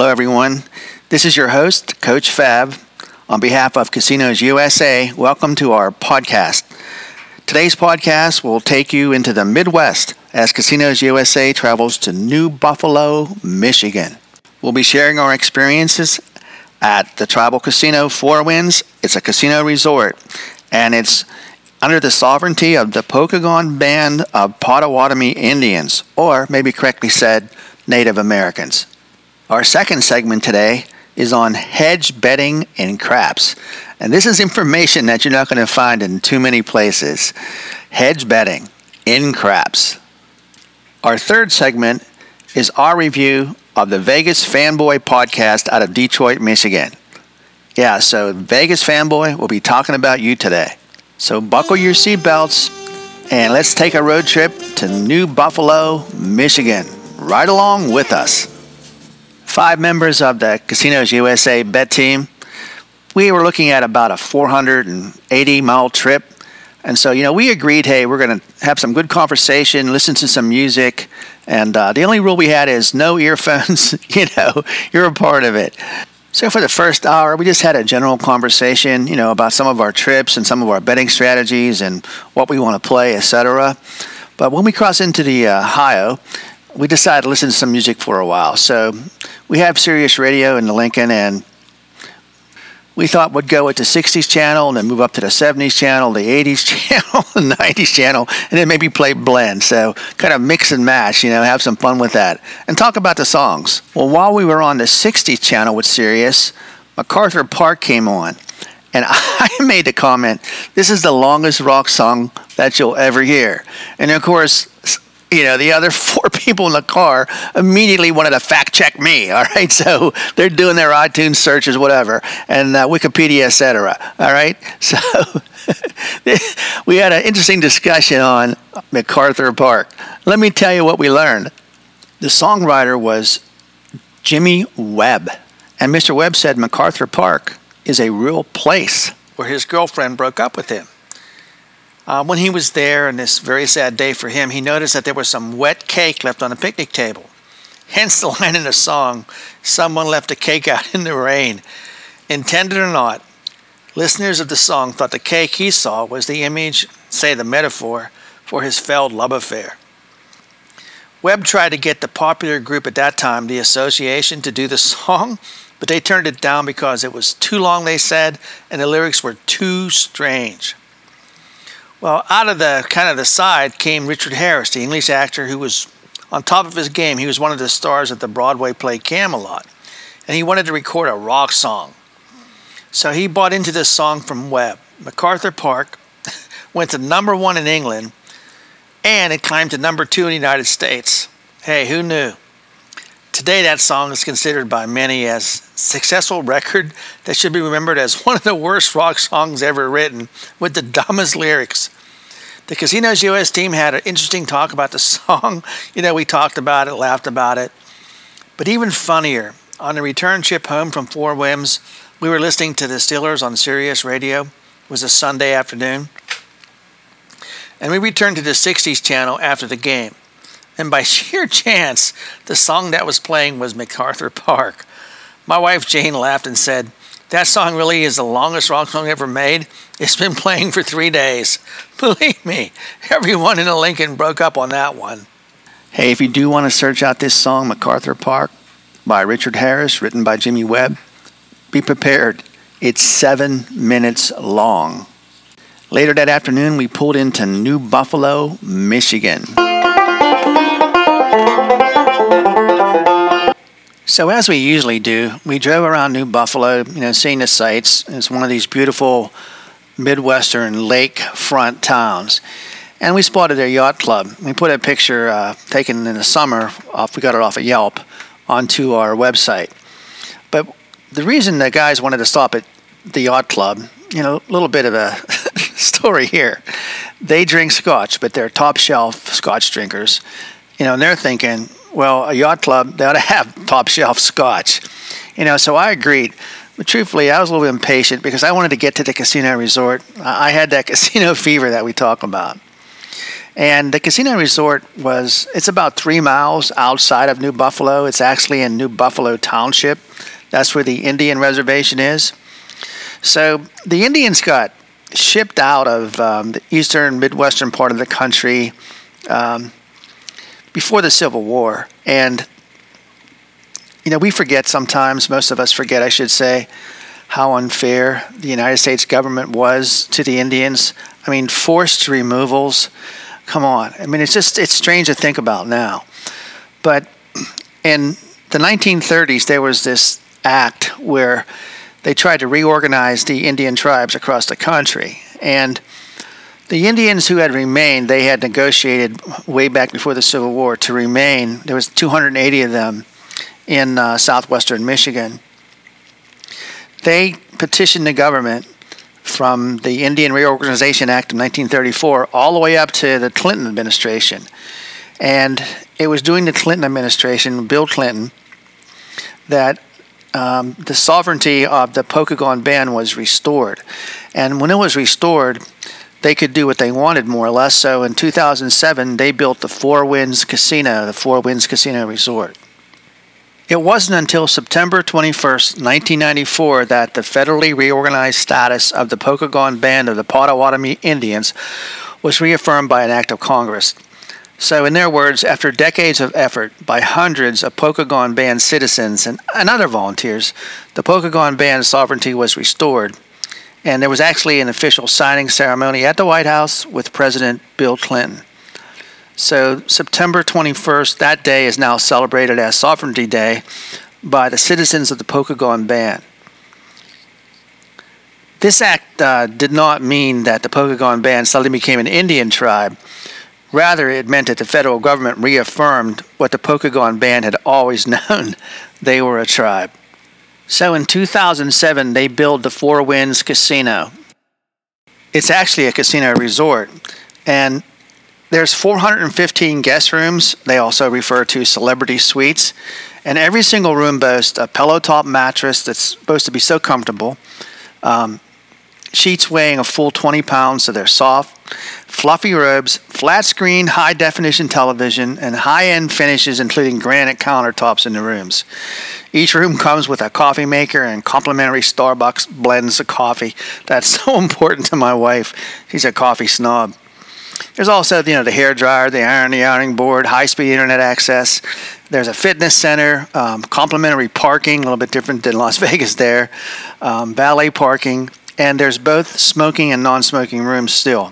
Hello, everyone. This is your host, Coach Fab. On behalf of Casinos USA, welcome to our podcast. Today's podcast will take you into the Midwest as Casinos USA travels to New Buffalo, Michigan. We'll be sharing our experiences at the Tribal Casino Four Winds. It's a casino resort, and it's under the sovereignty of the Pokagon Band of Potawatomi Indians, or maybe correctly said, Native Americans. Our second segment today is on hedge betting in craps. And this is information that you're not going to find in too many places. Hedge betting in craps. Our third segment is our review of the Vegas Fanboy podcast out of Detroit, Michigan. Yeah, so Vegas Fanboy will be talking about you today. So buckle your seatbelts and let's take a road trip to New Buffalo, Michigan. Ride along with us. 5 members of the Casinos USA bet team. We were looking at about a 480-mile trip. And so, we agreed, hey, we're going to have some good conversation, listen to some music. And the only rule we had is no earphones. You're a part of it. So for the first hour, we just had a general conversation, about some of our trips and some of our betting strategies and what we want to play, etc. But when we cross into the Ohio, we decided to listen to some music for a while. So we have Sirius Radio in the Lincoln, and we thought we'd go with the 60s channel and then move up to the 70s channel, the 80s channel, the 90s channel, and then maybe play blend. So kind of mix and match, have some fun with that. And talk about the songs. Well, while we were on the 60s channel with Sirius, MacArthur Park came on. And I made the comment, this is the longest rock song that you'll ever hear. And of course, the other 4 people in the car immediately wanted to fact check me, all right? So they're doing their iTunes searches, whatever, and Wikipedia, etc., all right? So we had an interesting discussion on MacArthur Park. Let me tell you what we learned. The songwriter was Jimmy Webb, and Mr. Webb said MacArthur Park is a real place where his girlfriend broke up with him. When he was there, and this very sad day for him, he noticed that there was some wet cake left on the picnic table. Hence the line in the song, someone left a cake out in the rain. Intended or not, listeners of the song thought the cake he saw was the image, say the metaphor, for his failed love affair. Webb tried to get the popular group at that time, the Association, to do the song, but they turned it down because it was too long, they said, and the lyrics were too strange. Well, out of the side came Richard Harris, the English actor who was on top of his game. He was one of the stars at the Broadway play Camelot, and he wanted to record a rock song. So he bought into this song from Webb. MacArthur Park went to number 1 in England, and it climbed to number 2 in the United States. Hey, who knew? Today, that song is considered by many as a successful record that should be remembered as one of the worst rock songs ever written, with the dumbest lyrics. The Casinos US team had an interesting talk about the song. We talked about it, laughed about it. But even funnier, on the return trip home from Four Winds, we were listening to the Steelers on Sirius Radio. It was a Sunday afternoon. And we returned to the 60s channel after the game. And by sheer chance, the song that was playing was MacArthur Park. My wife Jane laughed and said, that song really is the longest rock song ever made. It's been playing for 3 days. Believe me, everyone in the Lincoln broke up on that one. Hey, if you do want to search out this song, MacArthur Park, by Richard Harris, written by Jimmy Webb, be prepared. It's 7 minutes long. Later that afternoon, we pulled into New Buffalo, Michigan. So as we usually do, we drove around New Buffalo, seeing the sights. It's one of these beautiful Midwestern lakefront towns. And we spotted their yacht club. We put a picture taken in the summer, we got it off of Yelp, onto our website. But the reason the guys wanted to stop at the yacht club, a little bit of a story here. They drink scotch, but they're top shelf scotch drinkers. And they're thinking, well, a yacht club, they ought to have top shelf scotch. So I agreed. But truthfully, I was a little impatient because I wanted to get to the casino resort. I had that casino fever that we talk about. And the casino resort it's about 3 miles outside of New Buffalo. It's actually in New Buffalo Township. That's where the Indian reservation is. So the Indians got shipped out of the eastern, midwestern part of the country before the Civil War. And, we forget sometimes, most of us forget, I should say, how unfair the United States government was to the Indians. I mean, forced removals. Come on. I mean, it's strange to think about now. But in the 1930s, there was this act where they tried to reorganize the Indian tribes across the country. And the Indians who had remained, they had negotiated way back before the Civil War to remain. There was 280 of them in southwestern Michigan. They petitioned the government from the Indian Reorganization Act of 1934 all the way up to the Clinton administration. And it was during the Clinton administration, Bill Clinton, that the sovereignty of the Pokagon Band was restored. And when it was restored, they could do what they wanted, more or less. So in 2007, they built the Four Winds Casino, the Four Winds Casino Resort. It wasn't until September 21st, 1994, that the federally reorganized status of the Pokagon Band of the Potawatomi Indians was reaffirmed by an act of Congress. So in their words, after decades of effort by hundreds of Pokagon Band citizens and other volunteers, the Pokagon Band sovereignty was restored. And there was actually an official signing ceremony at the White House with President Bill Clinton. So September 21st, that day is now celebrated as Sovereignty Day by the citizens of the Pokagon Band. This act did not mean that the Pokagon Band suddenly became an Indian tribe. Rather, it meant that the federal government reaffirmed what the Pokagon Band had always known. They were a tribe. So in 2007, they built the Four Winds Casino. It's actually a casino resort. And there's 415 guest rooms. They also refer to celebrity suites. And every single room boasts a pillow-top mattress that's supposed to be so comfortable. Sheets weighing a full 20 pounds, so they're soft. Fluffy robes, flat-screen, high-definition television, and high-end finishes, including granite countertops in the rooms. Each room comes with a coffee maker and complimentary Starbucks blends of coffee. That's so important to my wife. She's a coffee snob. There's also, the hair dryer, the ironing board, high-speed internet access. There's a fitness center, complimentary parking, a little bit different than Las Vegas there, valet parking, and there's both smoking and non-smoking rooms still.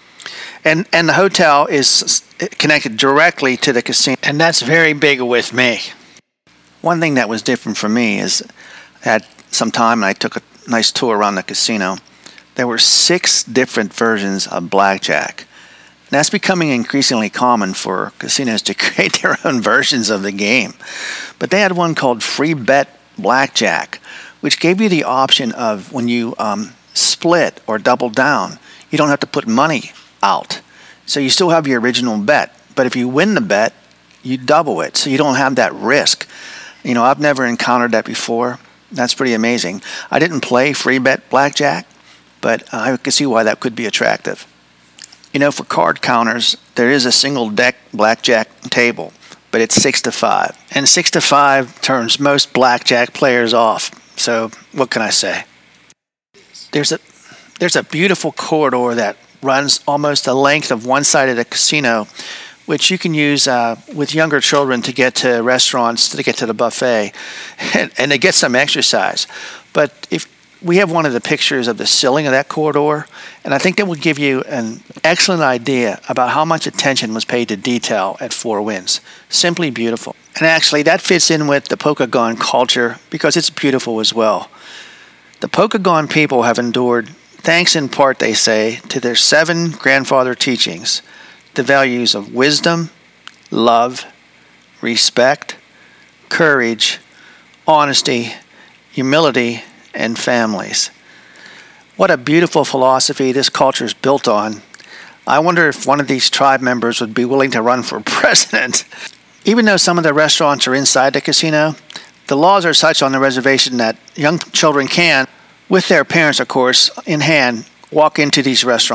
And the hotel is connected directly to the casino, and that's very big with me. One thing that was different for me is I had some time and I took a nice tour around the casino. There were 6 different versions of blackjack. And that's becoming increasingly common for casinos to create their own versions of the game. But they had one called Free Bet Blackjack, which gave you the option of when you split or double down, you don't have to put money out. So you still have your original bet. But if you win the bet, you double it. So you don't have that risk. I've never encountered that before. That's pretty amazing. I didn't play Free Bet Blackjack, but I can see why that could be attractive. For card counters, there is a single deck blackjack table, but it's 6 to 5. And 6 to 5 turns most blackjack players off. So what can I say? There's a beautiful corridor that runs almost the length of one side of the casino, which you can use with younger children to get to restaurants, to get to the buffet, and to get some exercise. But if we have one of the pictures of the ceiling of that corridor, and I think that would give you an excellent idea about how much attention was paid to detail at Four Winds. Simply beautiful. And actually, that fits in with the Pokagon culture because it's beautiful as well. The Pokagon people have endured, thanks in part, they say, to their 7 grandfather teachings, the values of wisdom, love, respect, courage, honesty, humility, and families. What a beautiful philosophy this culture is built on. I wonder if one of these tribe members would be willing to run for president. Even though some of the restaurants are inside the casino, the laws are such on the reservation that young children can, with their parents of course, in hand, walk into these restaurants.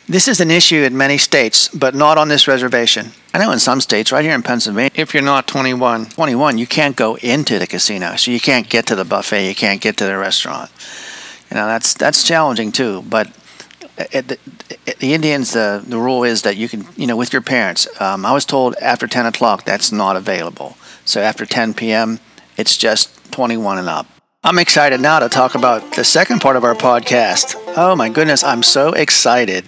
This is an issue in many states, but not on this reservation. I know in some states, right here in Pennsylvania, if you're not 21, you can't go into the casino. So you can't get to the buffet, you can't get to the restaurant. That's challenging too. But the Indians, the rule is that you can, with your parents. I was told after 10 o'clock that's not available. So after 10 p.m., it's just 21 and up. I'm excited now to talk about the second part of our podcast. Oh my goodness, I'm so excited.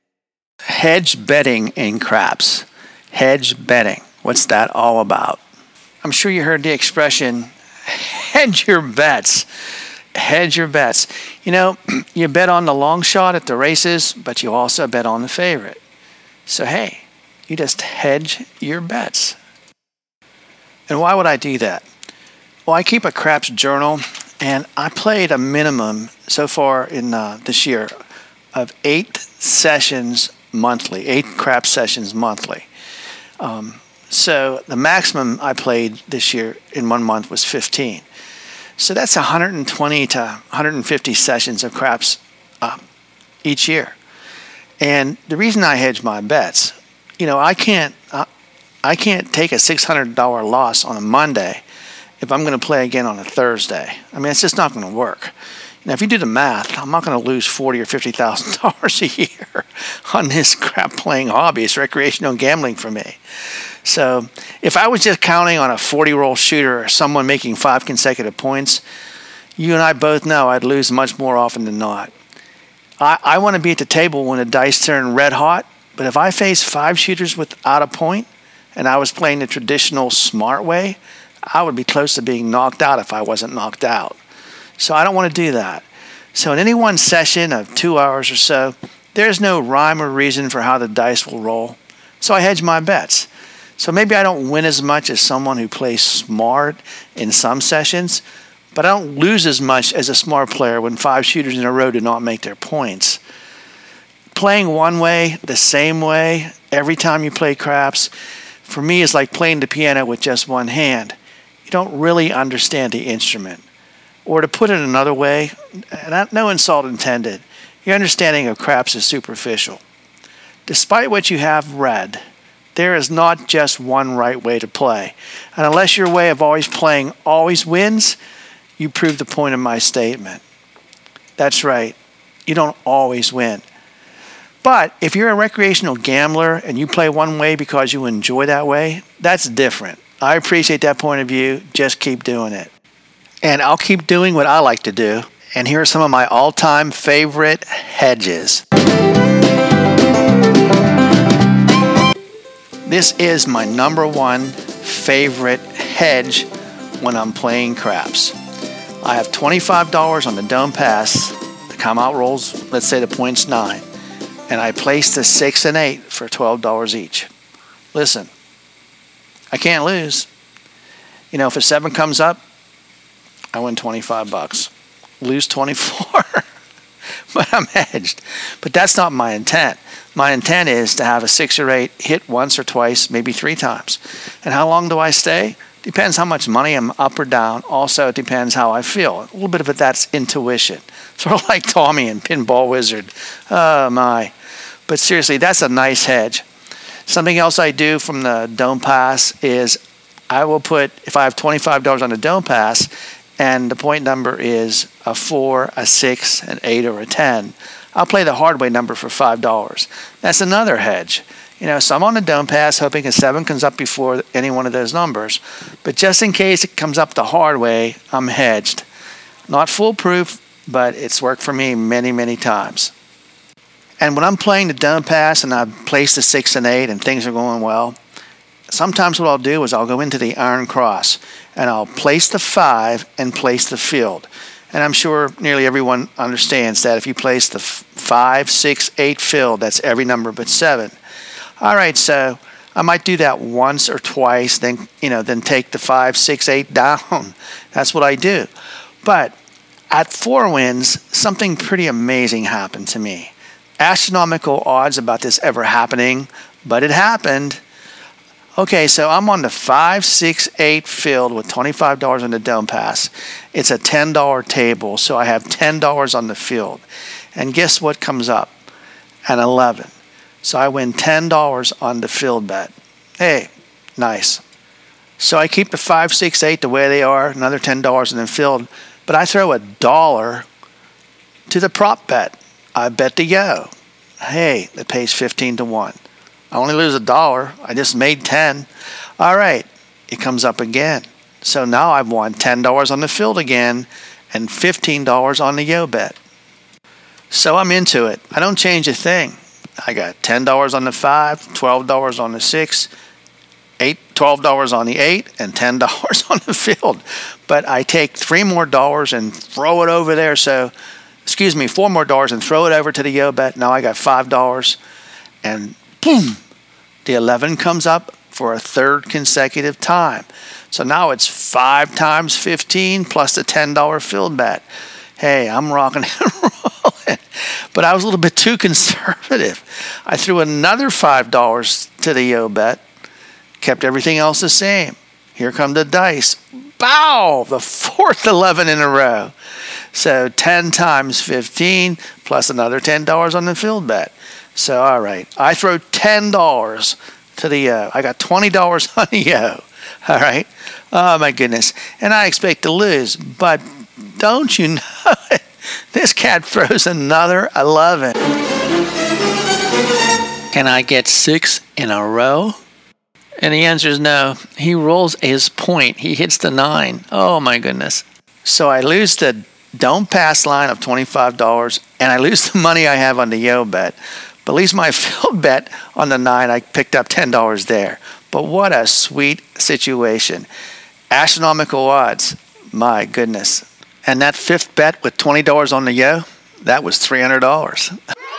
Hedge betting in craps. Hedge betting. What's that all about? I'm sure you heard the expression, hedge your bets. Hedge your bets. You bet on the long shot at the races, but you also bet on the favorite. So hey, you just hedge your bets. And why would I do that? Well, I keep a craps journal, and I played a minimum so far in this year of 8 sessions monthly, 8 craps sessions monthly. So the maximum I played this year in 1 month was 15. So that's 120 to 150 sessions of craps each year. And the reason I hedge my bets, I can't take a $600 loss on a Monday if I'm going to play again on a Thursday. I mean, it's just not going to work. Now, if you do the math, I'm not going to lose $40,000 or $50,000 a year on this crap playing hobby. It's recreational gambling for me. So if I was just counting on a 40-roll shooter or someone making 5 consecutive points, you and I both know I'd lose much more often than not. I want to be at the table when the dice turn red hot, but if I face 5 shooters without a point and I was playing the traditional smart way, I would be close to being knocked out if I wasn't knocked out. So I don't want to do that. So in any one session of 2 hours or so, there's no rhyme or reason for how the dice will roll. So I hedge my bets. So maybe I don't win as much as someone who plays smart in some sessions, but I don't lose as much as a smart player when 5 shooters in a row do not make their points. Playing one way, the same way, every time you play craps, for me is like playing the piano with just one hand. You don't really understand the instrument. Or to put it another way, no insult intended, your understanding of craps is superficial. Despite what you have read, there is not just one right way to play. And unless your way of always playing always wins, you prove the point of my statement. That's right. You don't always win. But if you're a recreational gambler and you play one way because you enjoy that way, that's different. I appreciate that point of view. Just keep doing it. And I'll keep doing what I like to do. And here are some of my all-time favorite hedges. This is my number one favorite hedge when I'm playing craps. I have $25 on the Dome Pass. The come out rolls, let's say the point's 9. And I place the 6 and 8 for $12 each. Listen, I can't lose. If a 7 comes up, I win $25. Lose 24. But I'm hedged. But that's not my intent. My intent is to have a 6 or 8 hit once or twice, maybe 3 times. And how long do I stay? Depends how much money I'm up or down. Also, it depends how I feel. A little bit of it, that's intuition. Sort of like Tommy in Pinball Wizard. Oh, my. But seriously, that's a nice hedge. Something else I do from the Dome Pass is I will put, if I have $25 on the Dome Pass, and the point number is a 4, a 6, an 8, or a 10, I'll play the hard way number for $5. That's another hedge. So I'm on the Dome Pass hoping a 7 comes up before any one of those numbers. But just in case it comes up the hard way, I'm hedged. Not foolproof, but it's worked for me many, many times. And when I'm playing the Dome Pass and I've placed the 6 and 8 and things are going well, sometimes what I'll do is I'll go into the Iron Cross and I'll place the 5 and place the field. And I'm sure nearly everyone understands that if you place the 5, 6, 8 field, that's every number but 7. All right, so I might do that once or twice, then take the 5, 6, 8 down. That's what I do. But at 4 wins, something pretty amazing happened to me. Astronomical odds about this ever happening, but it happened. Okay, so I'm on the 5, 6, 8 field with $25 on the Dome Pass. It's a $10 table, so I have $10 on the field. And guess what comes up? and 11. So I win $10 on the field bet. Hey, nice. So I keep the 5, 6, 8 the way they are, another $10 in the field, but I throw $1 to the prop bet. I bet the yo. Hey, it pays 15 to 1. I only lose $1. I just made 10. All right, it comes up again. So now I've won $10 on the field again and $15 on the yo bet. So I'm into it. I don't change a thing. I got $10 on the 5, $12 on the 6, $12 on the 8, and $10 on the field. But I take $3 more and throw it over there. So, $4 more and throw it over to the yo bet. Now I got $5, and boom, the 11 comes up for a third consecutive time. So now it's 5 times 15 plus the $10 field bet. Hey, I'm rocking and rolling. But I was a little bit too conservative. I threw another $5 to the yo bet, kept everything else the same. Here come the dice. Bow! The fourth 11 in a row. So 10 times 15 plus another $10 on the field bet. So, all right, I throw $10 to the yo. I got $20 on the yo. All right. Oh, my goodness. And I expect to lose. But don't you know it? This cat throws another 11. Can I get 6 in a row? And the answer is no. He rolls his point. He hits the 9. Oh, my goodness. So I lose the don't pass line of $25, and I lose the money I have on the yo bet. But at least my field bet on the 9, I picked up $10 there. But what a sweet situation. Astronomical odds. My goodness. And that fifth bet with $20 on the yo, that was $300.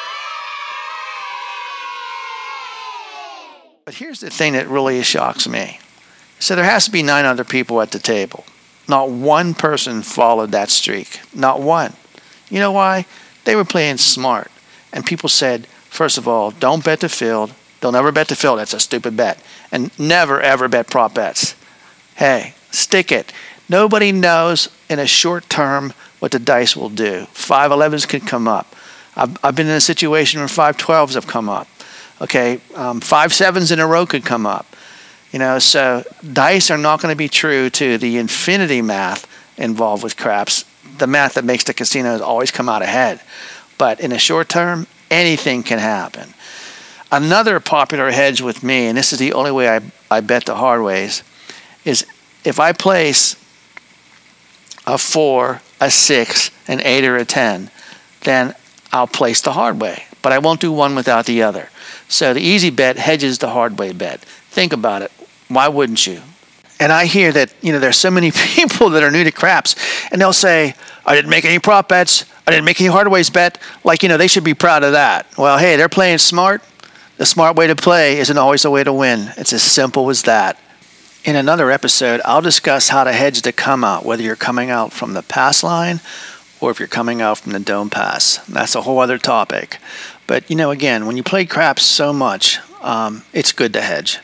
But here's the thing that really shocks me. So there has to be 9 other people at the table. Not one person followed that streak. Not one. You know why? They were playing smart. And people said, first of all, don't bet the field. Don't ever bet the field. That's a stupid bet. And never, ever bet prop bets. Hey, stick it. Nobody knows in a short term what the dice will do. 5 11s can come up. I've been in a situation where 5 12s have come up. Okay, 5 7s in a row could come up. You know, so dice are not going to be true to the infinity math involved with craps, the math that makes the casinos always come out ahead. But in a short term, anything can happen. Another popular hedge with me, and this is the only way I bet the hard ways, is if I place a 4, a 6, an 8, or a 10, then I'll place the hard way. But I won't do one without the other. So the easy bet hedges the hard way bet. Think about it. Why wouldn't you? And I hear that, there's so many people that are new to craps, and they'll say, I didn't make any prop bets. I didn't make any hard ways bet. Like, they should be proud of that. Well, hey, they're playing smart. The smart way to play isn't always the way to win. It's as simple as that. In another episode, I'll discuss how to hedge the come out, whether you're coming out from the pass line or if you're coming out from the don't pass. That's a whole other topic. But, again, when you play craps so much, it's good to hedge.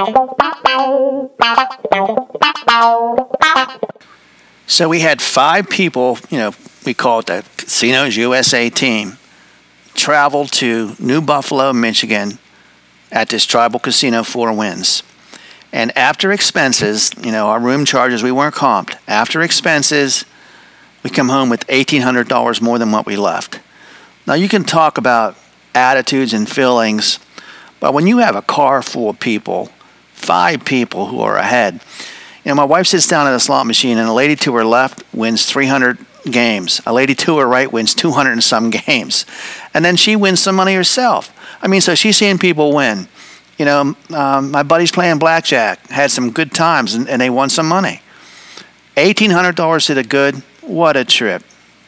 So we had 5 people, we call it the Casinos USA team, travel to New Buffalo, Michigan at this tribal casino, 4 Winds. And after expenses, our room charges, we weren't comped. After expenses, we come home with $1,800 more than what we left. Now, you can talk about attitudes and feelings, but when you have a car full of people, 5 people who are ahead, my wife sits down at a slot machine, and a lady to her left wins 300 games. A lady to her right wins 200 and some games. And then she wins some money herself. So she's seeing people win. My buddy's playing blackjack, had some good times, and they won some money. $1,800 to the good. What a trip.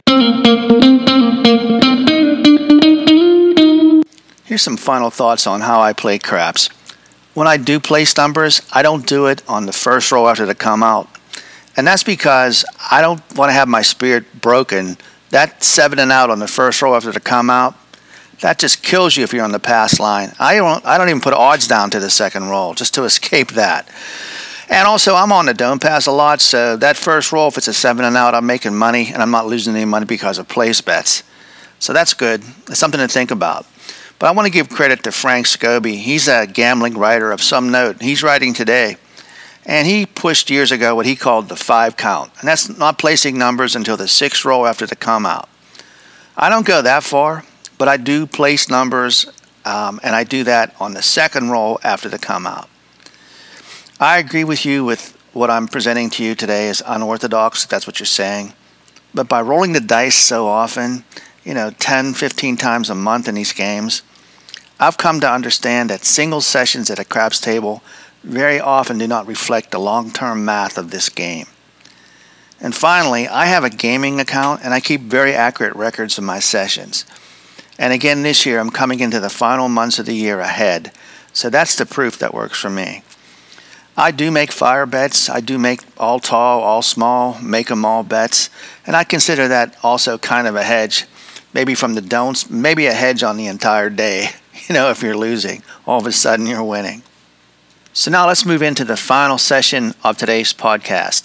Here's some final thoughts on how I play craps. When I do play stumpers, I don't do it on the first roll after they come out. And that's because I don't want to have my spirit broken. That 7 and out on the first roll after they come out, that just kills you if you're on the pass line. I don't even put odds down to the second roll just to escape that. And also, I'm on the don't pass a lot, so that first roll, if it's a 7 and out, I'm making money, and I'm not losing any money because of place bets. So that's good. It's something to think about. But I want to give credit to Frank Scobie. He's a gambling writer of some note. He's writing today. And he pushed years ago what he called the 5 count. And that's not placing numbers until the 6th roll after the come out. I don't go that far, but I do place numbers, and I do that on the 2nd roll after the come out. I agree with you with what I'm presenting to you today is unorthodox, if that's what you're saying. But by rolling the dice so often, 10, 15 times a month in these games, I've come to understand that single sessions at a craps table very often do not reflect the long-term math of this game. And finally, I have a gaming account and I keep very accurate records of my sessions. And again this year, I'm coming into the final months of the year ahead. So that's the proof that works for me. I do make fire bets. I do make all tall, all small, make 'em all bets. And I consider that also kind of a hedge. Maybe from the don'ts, maybe a hedge on the entire day. If you're losing, all of a sudden you're winning. So now let's move into the final session of today's podcast.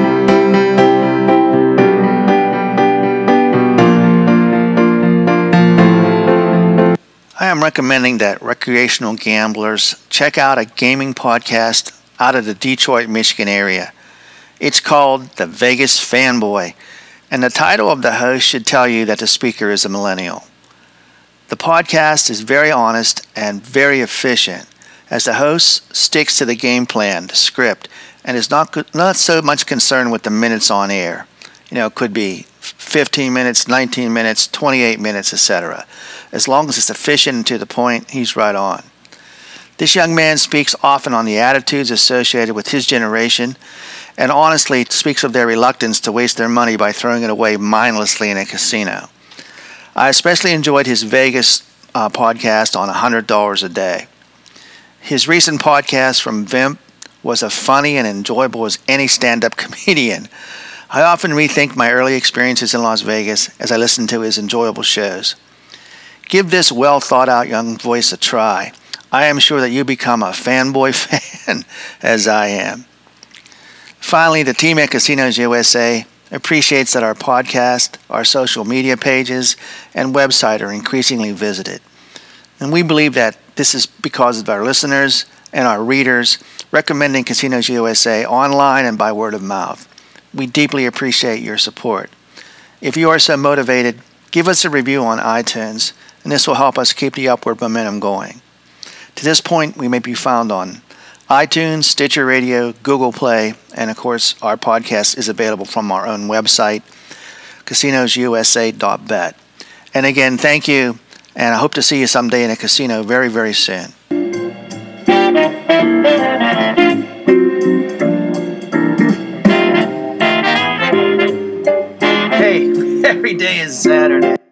I am recommending that recreational gamblers check out a gaming podcast out of the Detroit, Michigan area. It's called The Vegas Fanboy, and the title of the host should tell you that the speaker is a millennial. The podcast is very honest and very efficient, as the host sticks to the game plan, the script, and is not so much concerned with the minutes on air. It could be 15 minutes, 19 minutes, 28 minutes, etc. As long as it's efficient and to the point, he's right on. This young man speaks often on the attitudes associated with his generation and honestly speaks of their reluctance to waste their money by throwing it away mindlessly in a casino. I especially enjoyed his Vegas podcast on $100 a day. His recent podcast from Vimp was as funny and enjoyable as any stand-up comedian. I often rethink my early experiences in Las Vegas as I listen to his enjoyable shows. Give this well-thought-out young voice a try. I am sure that you become a fanboy fan, as I am. Finally, the team at Casinos USA appreciates that our podcast, our social media pages, and website are increasingly visited. And we believe that this is because of our listeners and our readers recommending Casinos USA online and by word of mouth. We deeply appreciate your support. If you are so motivated, give us a review on iTunes, and this will help us keep the upward momentum going. To this point, we may be found on iTunes, Stitcher Radio, Google Play, and of course, our podcast is available from our own website, casinosusa.bet. And again, thank you, and I hope to see you someday in a casino very, very soon. Hey, every day is Saturday.